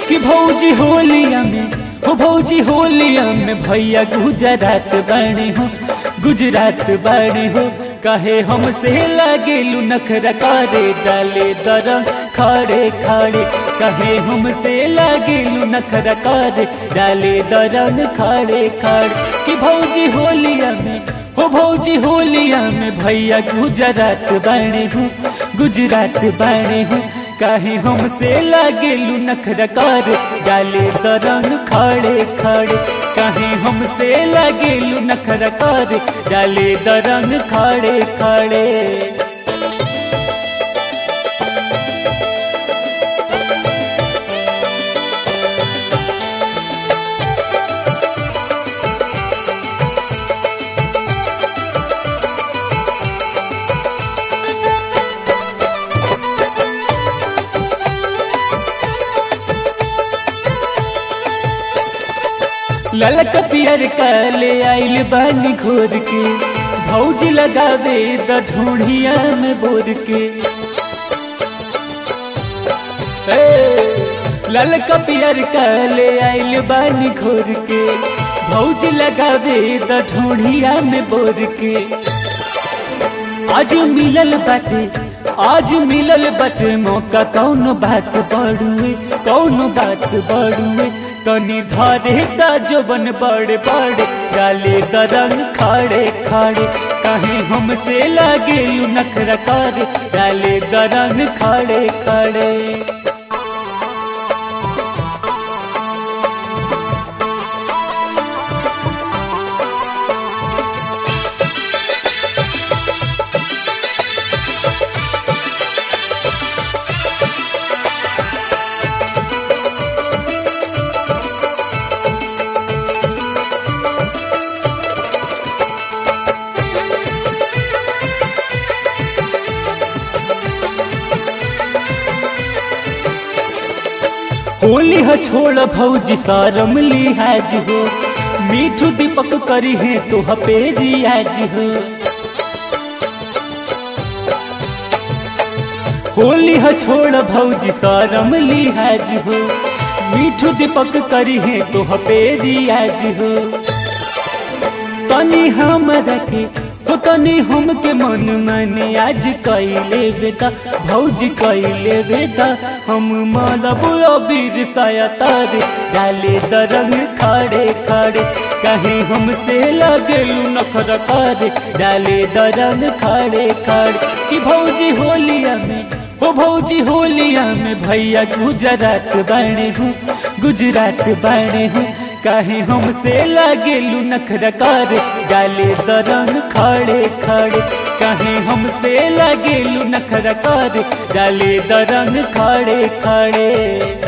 कि भौजी होलिया में हो भौजी होलिया में भैया गुजरात बने हो गुजरात बने हो कहे हमसे लागेलू नखरा करे डाले दरंग खड़े खड़े कहे हमसे लागेलू नखरा करे डाले दरंग खड़े खड़े कि भौजी होलिया में हो भौजी होलिया में भैया गुजरात बने हो गुजरात बने हो कहे हमसे लागेलू नखरा करे डाले दरंग खड़े खड़े कहे हमसे लागेलू नखरा करे डाले दरंग खड़े खड़े। ललक पियर काले आइल बानी घोर के भौजी लगावे द ढूढ़िया में बोर के ललक पियर काले आइल बानी घोर के भौजी लगावे द ढूढ़िया में बोर के आज मिलल बाटे मौका कौन बात बड़ुए तनी धारे का जोबन बड़े बड़े डाले दरंग खड़े खड़े कहे हमसे लागेलू नखरा करे डाले दरंग खड़े खड़े। होली है छोड़ भौजी सारम लिहाज हो मीठू दीपक करी है तो हपेरी आज हो होली है छोड़ भौजी सारम लिहाज हो मीठू दीपक करी है तो हपेरी आज हो तनी हमरा के तो तनी हमके मन माने आज कैले बेटा भौजी कैले बेटा हम मानब अबीर साया तारे डाले दरंग खड़े खड़े कहे हमसे लागेलू नखरा करे डाले दरंग खड़े खड़े कि भौजी होलिया में हो भौजी होलिया में भैया गुजरात बने हूँ कहे हमसे लागेलू नखरा करे डाले दरंग खड़े खड़े कहे हमसे लागेलू नखरा करे डाले दरंग खड़े खड़े।